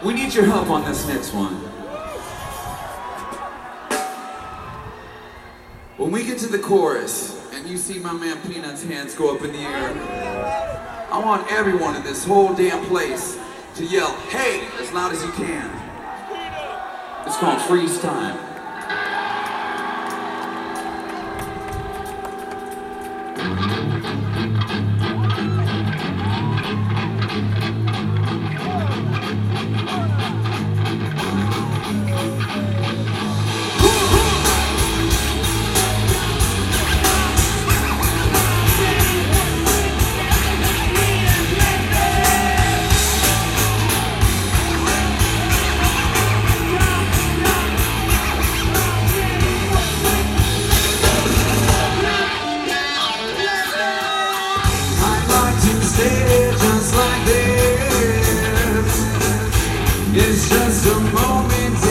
We need your help on this next one. When we get to the chorus, and you see my man Peanut's hands go up in the air, I want everyone in this whole damn place to yell, "Hey!" as loud as you can. It's called Freeze Time. Just like this, it's just a moment.